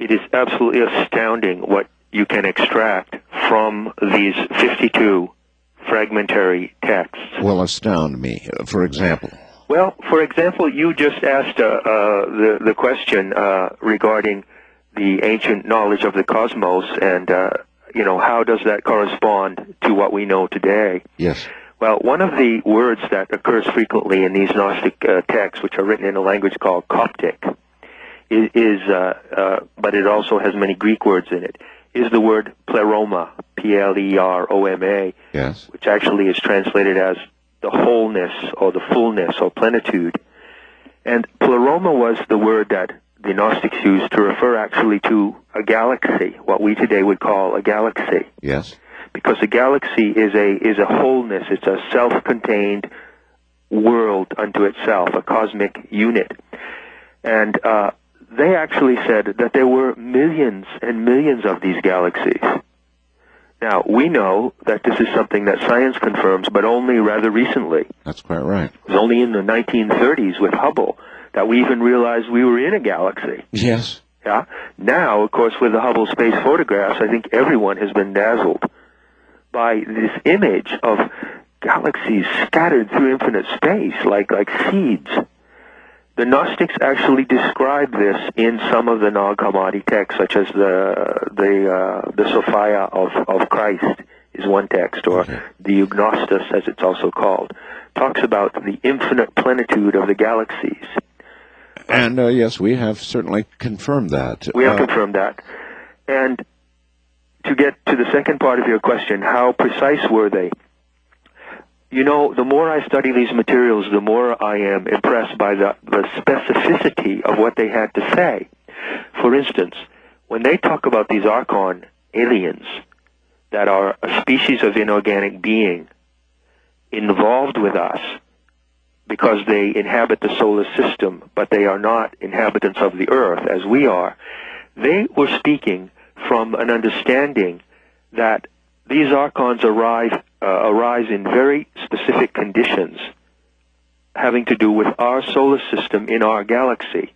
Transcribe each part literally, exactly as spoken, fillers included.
It is absolutely astounding what you can extract from these fifty-two fragmentary texts. Well, astound me. For example. Well, for example, you just asked uh, uh, the, the question uh, regarding the ancient knowledge of the cosmos and, uh, you know, how does that correspond to what we know today? Yes. Well, one of the words that occurs frequently in these Gnostic uh, texts, which are written in a language called Coptic, is, is uh, uh, but it also has many Greek words in it, is the word pleroma, P L E R O M A, yes, which actually is translated as the wholeness or the fullness or plenitude. And pleroma was the word that the Gnostics used to refer actually to a galaxy, what we today would call a galaxy. Yes. Because a galaxy is a is a wholeness, it's a self-contained world unto itself, a cosmic unit. And uh, they actually said that there were millions and millions of these galaxies. Now, we know that this is something that science confirms, but only rather recently. That's quite right. It was only in the nineteen thirties with Hubble that we even realized we were in a galaxy. Yes. Yeah. Now, of course, with the Hubble space photographs, I think everyone has been dazzled by this image of galaxies scattered through infinite space, like like seeds. The Gnostics actually describe this in some of the Nag Hammadi texts, such as the the uh, the Sophia of of Christ is one text, or okay. the Eugnostus, as it's also called, talks about the infinite plenitude of the galaxies. And uh, yes, we have certainly confirmed that. We have uh, confirmed that. And to get to the second part of your question, how precise were they? You know, the more I study these materials, the more I am impressed by the, the specificity of what they had to say. For instance, when they talk about these Archon aliens that are a species of inorganic being involved with us because they inhabit the solar system, but they are not inhabitants of the earth as we are, they were speaking from an understanding that these archons arrive, uh, arise in very specific conditions having to do with our solar system in our galaxy.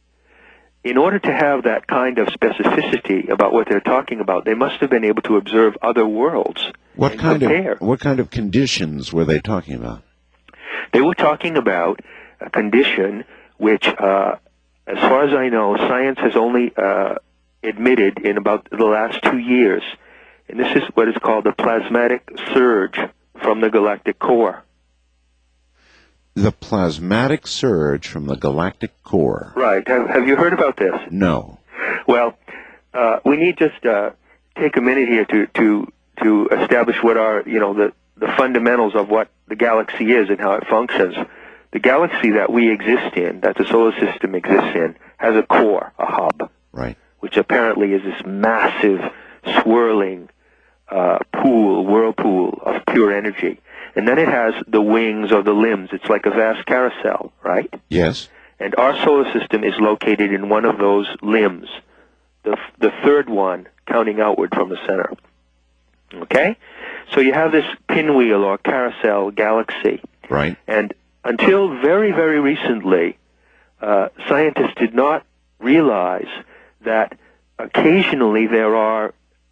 In order to have that kind of specificity about what they're talking about, they must have been able to observe other worlds. What and kind compare. of what kind of conditions were they talking about? They were talking about a condition which, uh, as far as I know, science has only uh, admitted in about the last two years. And this is what is called the plasmatic surge from the galactic core. The plasmatic surge from the galactic core. Right. Have, have you heard about this? No. Well, uh, we need just uh, take a minute here to, to, to establish what are, you know, the, the fundamentals of what the galaxy is and how it functions. The galaxy that we exist in, that the solar system exists in, has a core, a hub. Right. Which apparently is this massive, swirling uh, pool, whirlpool of pure energy. And then it has the wings or the limbs. It's like a vast carousel, right? Yes. And our solar system is located in one of those limbs, the, the third one counting outward from the center. Okay? So you have this pinwheel or carousel galaxy. Right. And until very, very recently, uh, scientists did not realize that occasionally there are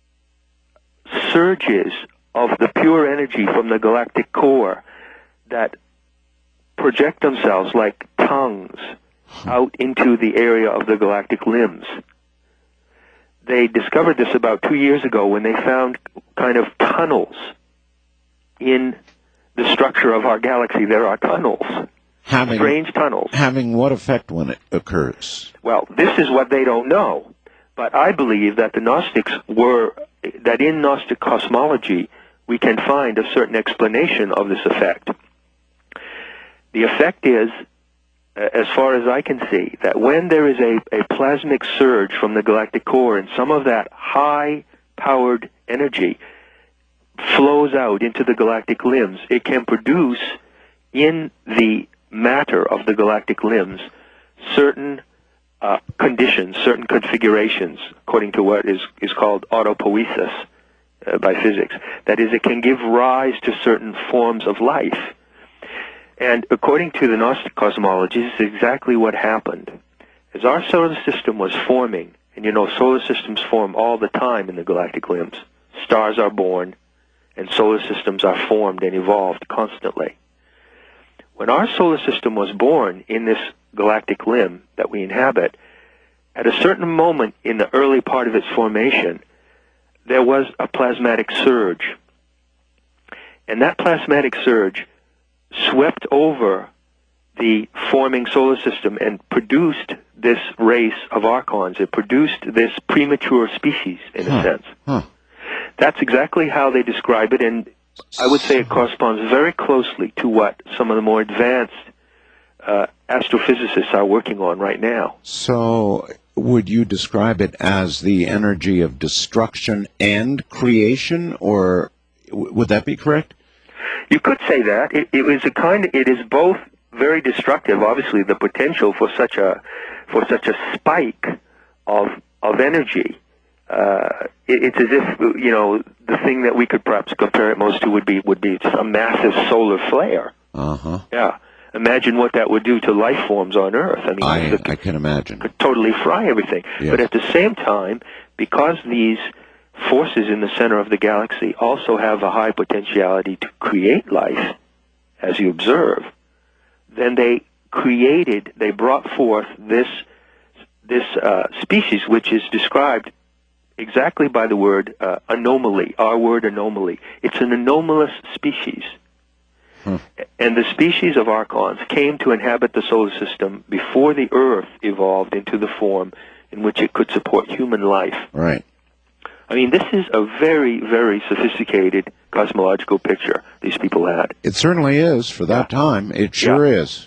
surges of the pure energy from the galactic core that project themselves like tongues out into the area of the galactic limbs. They discovered this about two years ago when they found kind of tunnels in the structure of our galaxy. There are tunnels, having, strange tunnels. Having what effect when it occurs? Well, this is what they don't know. But I believe that the Gnostics were, that in Gnostic cosmology, we can find a certain explanation of this effect. The effect is, as far as I can see, that when there is a, a plasmic surge from the galactic core and some of that high-powered energy flows out into the galactic limbs, it can produce in the matter of the galactic limbs certain uh, conditions, certain configurations, according to what is, is called autopoiesis uh, by physics. That is, it can give rise to certain forms of life. And according to the Gnostic cosmology, this is exactly what happened. As our solar system was forming And you know, solar systems form all the time in the galactic limbs. Stars are born, and solar systems are formed and evolved constantly. When our solar system was born in this galactic limb that we inhabit, at a certain moment in the early part of its formation, there was a plasmatic surge. And that plasmatic surge swept over the forming solar system and produced this race of archons. It produced this premature species, in huh. a sense. Huh. That's exactly how they describe it, and I would say it corresponds very closely to what some of the more advanced uh, astrophysicists are working on right now. So would you describe it as the energy of destruction and creation, or w- would that be correct? You could say that. It, it is a kind. It is both very destructive. Obviously, the potential for such a for such a spike of of energy. Uh, it, it's as if, you know, the thing that we could perhaps compare it most to would be would be a massive solar flare. Uh huh. Yeah. Imagine what that would do to life forms on Earth. I mean, I, it I can imagine. Could totally fry everything. Yes. But at the same time, because these forces in the center of the galaxy also have a high potentiality to create life, as you observe, then they created, they brought forth this this uh, species, which is described exactly by the word uh, anomaly, our word anomaly. It's an anomalous species. Hmm. And the species of archons came to inhabit the solar system before the Earth evolved into the form in which it could support human life. Right. I mean, this is a very, very sophisticated cosmological picture these people had. It certainly is for that yeah. time. It sure yeah. is.